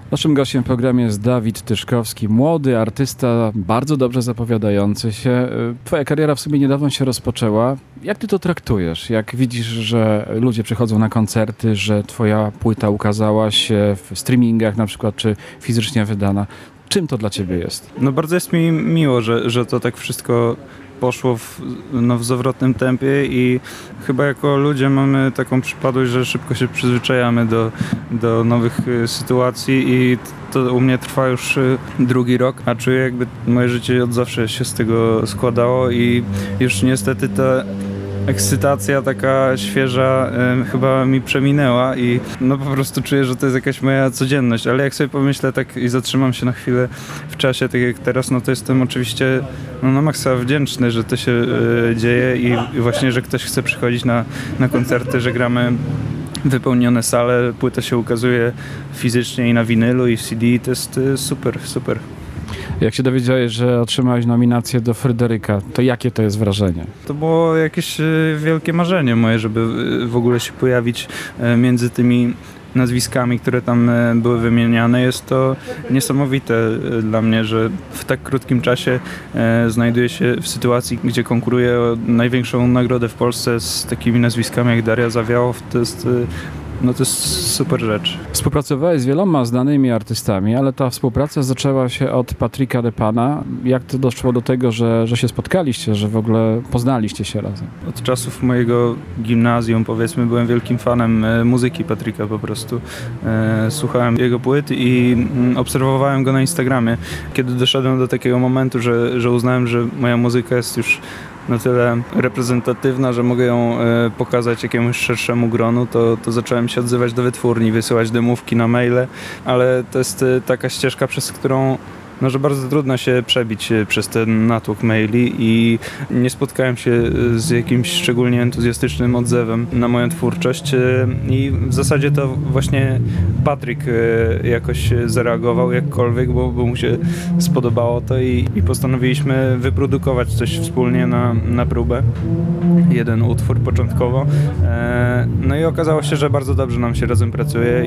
Naszym gościem w programie jest Dawid Tyszkowski, młody artysta, bardzo dobrze zapowiadający się. Twoja kariera w sumie niedawno się rozpoczęła. Jak ty to traktujesz? Jak widzisz, że ludzie przychodzą na koncerty, że twoja płyta ukazała się w streamingach na przykład, czy fizycznie wydana? Czym to dla ciebie jest? No bardzo jest mi miło, że to tak wszystko poszło w zawrotnym tempie i chyba jako ludzie mamy taką przypadłość, że szybko się przyzwyczajamy do nowych sytuacji i to u mnie trwa już drugi rok, a czuję jakby moje życie od zawsze się z tego składało i już niestety ta ekscytacja taka świeża chyba mi przeminęła i no po prostu czuję, że to jest jakaś moja codzienność, ale jak sobie pomyślę tak i zatrzymam się na chwilę w czasie, tak jak teraz, no to jestem oczywiście na maksa wdzięczny, że to się dzieje i właśnie, że ktoś chce przychodzić na koncerty, że gramy wypełnione sale, płyta się ukazuje fizycznie i na winylu i w CD, to jest super, super. Jak się dowiedziałeś, że otrzymałeś nominację do Fryderyka, to jakie to jest wrażenie? To było jakieś wielkie marzenie moje, żeby w ogóle się pojawić między tymi nazwiskami, które tam były wymieniane. Jest to niesamowite dla mnie, że w tak krótkim czasie znajduję się w sytuacji, gdzie konkuruję o największą nagrodę w Polsce z takimi nazwiskami jak Daria Zawiałow. To jest super rzecz. Współpracowałeś z wieloma znanymi artystami, ale ta współpraca zaczęła się od Patryka Depana. Jak to doszło do tego, że się spotkaliście, że w ogóle poznaliście się razem? Od czasów mojego gimnazjum, powiedzmy, byłem wielkim fanem muzyki Patryka po prostu. Słuchałem jego płyt i obserwowałem go na Instagramie. Kiedy doszedłem do takiego momentu, że uznałem, że moja muzyka jest już na tyle reprezentatywna, że mogę ją pokazać jakiemuś szerszemu gronu, to zacząłem się odzywać do wytwórni, wysyłać demówki na maile, ale to jest taka ścieżka, przez którą że bardzo trudno się przebić przez ten natłok maili i nie spotkałem się z jakimś szczególnie entuzjastycznym odzewem na moją twórczość i w zasadzie to właśnie Patryk jakoś zareagował jakkolwiek, bo mu się spodobało to i postanowiliśmy wyprodukować coś wspólnie na próbę. Jeden utwór początkowo. No i okazało się, że bardzo dobrze nam się razem pracuje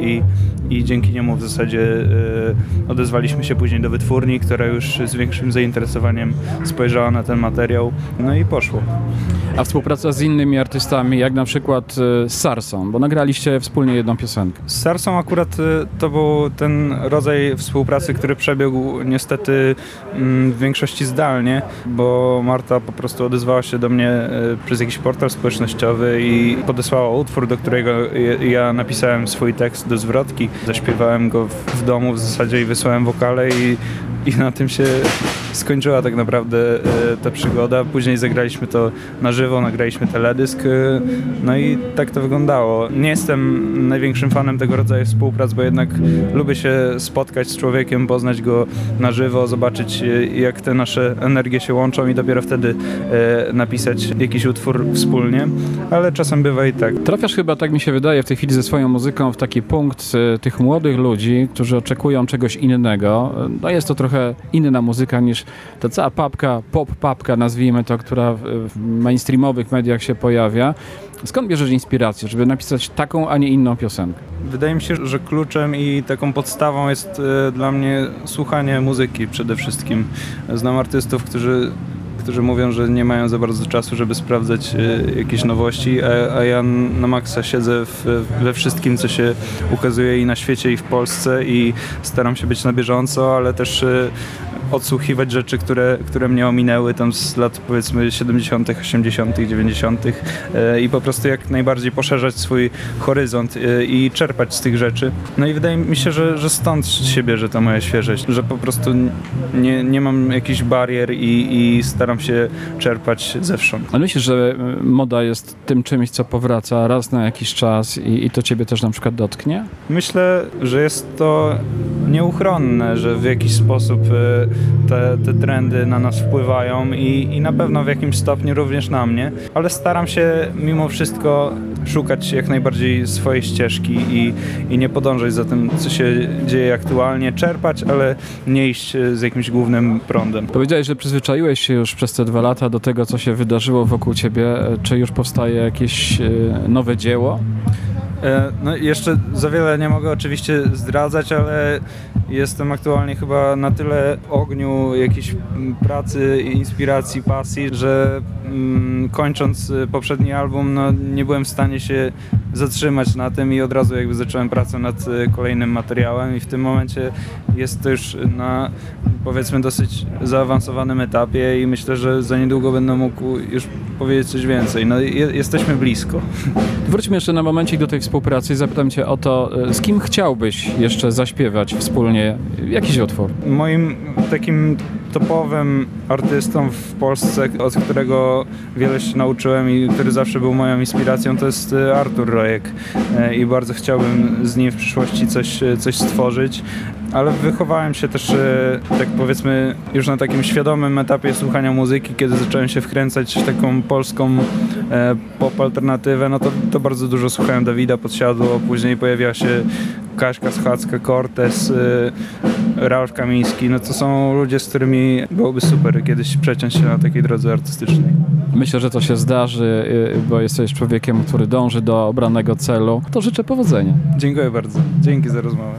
i dzięki niemu w zasadzie odezwaliśmy się później do wytwórni, która już z większym zainteresowaniem spojrzała na ten materiał, no i poszło. A współpraca z innymi artystami, jak na przykład z Sarsą, bo nagraliście wspólnie jedną piosenkę. Z Sarsą akurat to był ten rodzaj współpracy, który przebiegł niestety w większości zdalnie, bo Marta po prostu odezwała się do mnie przez jakiś portal społecznościowy i podesłała utwór, do którego ja napisałem swój tekst do zwrotki. Zaśpiewałem go w domu w zasadzie i wysłałem wokale i na tym się skończyła tak naprawdę ta przygoda. Później zagraliśmy to na żywo, nagraliśmy teledysk, no i tak to wyglądało. Nie jestem największym fanem tego rodzaju współprac, bo jednak lubię się spotkać z człowiekiem, poznać go na żywo, zobaczyć jak te nasze energie się łączą i dopiero wtedy napisać jakiś utwór wspólnie, ale czasem bywa i tak. Trafiasz chyba, tak mi się wydaje, w tej chwili ze swoją muzyką w taki punkt tych młodych ludzi, którzy oczekują czegoś innego. No jest to trochę inna muzyka niż ta cała papka, pop-papka, nazwijmy to, która w mainstreamowych mediach się pojawia. Skąd bierzesz inspirację, żeby napisać taką, a nie inną piosenkę? Wydaje mi się, że kluczem i taką podstawą jest dla mnie słuchanie muzyki przede wszystkim. Znam artystów, którzy mówią, że nie mają za bardzo czasu, żeby sprawdzać jakieś nowości, a ja na maksa siedzę we wszystkim, co się ukazuje i na świecie, i w Polsce i staram się być na bieżąco, ale też odsłuchiwać rzeczy, które mnie ominęły tam z lat powiedzmy 70., 80., 90. I po prostu jak najbardziej poszerzać swój horyzont i czerpać z tych rzeczy. No i wydaje mi się, że stąd się bierze ta moja świeżość, że po prostu nie mam jakichś barier i staram się czerpać zewsząd. Ale myślisz, że moda jest tym czymś, co powraca raz na jakiś czas i to ciebie też na przykład dotknie? Myślę, że jest to nieuchronne, że w jakiś sposób te trendy na nas wpływają i na pewno w jakimś stopniu również na mnie, ale staram się mimo wszystko szukać jak najbardziej swojej ścieżki i nie podążać za tym, co się dzieje aktualnie, czerpać, ale nie iść z jakimś głównym prądem. Powiedziałeś, że przyzwyczaiłeś się już przez te 2 lata do tego, co się wydarzyło wokół ciebie. Czy już powstaje jakieś nowe dzieło? No jeszcze za wiele nie mogę oczywiście zdradzać, ale jestem aktualnie chyba na tyle w ogniu jakiejś pracy, inspiracji, pasji, że kończąc poprzedni album, no nie byłem w stanie się zatrzymać na tym i od razu jakby zacząłem pracę nad kolejnym materiałem i w tym momencie jest to już na, powiedzmy, dosyć zaawansowanym etapie i myślę, że za niedługo będę mógł już powiedzieć coś więcej. No jesteśmy blisko. Wróćmy jeszcze na momencik do tej współpracy i zapytam cię o to, z kim chciałbyś jeszcze zaśpiewać wspólnie jakiś utwór? Moim takim topowym artystą w Polsce, od którego wiele się nauczyłem i który zawsze był moją inspiracją, to jest Artur Rojek i bardzo chciałbym z nim w przyszłości coś stworzyć. Ale wychowałem się też, tak powiedzmy, już na takim świadomym etapie słuchania muzyki, kiedy zacząłem się wkręcać w taką polską pop alternatywę, no to bardzo dużo słuchałem Dawida Podsiadło, później pojawiła się Kaśka Schadzka, Cortez, Ralf Kamiński, no to są ludzie, z którymi byłoby super kiedyś przeciąć się na takiej drodze artystycznej. Myślę, że to się zdarzy, bo jesteś człowiekiem, który dąży do obranego celu. To życzę powodzenia. Dziękuję bardzo. Dzięki za rozmowę.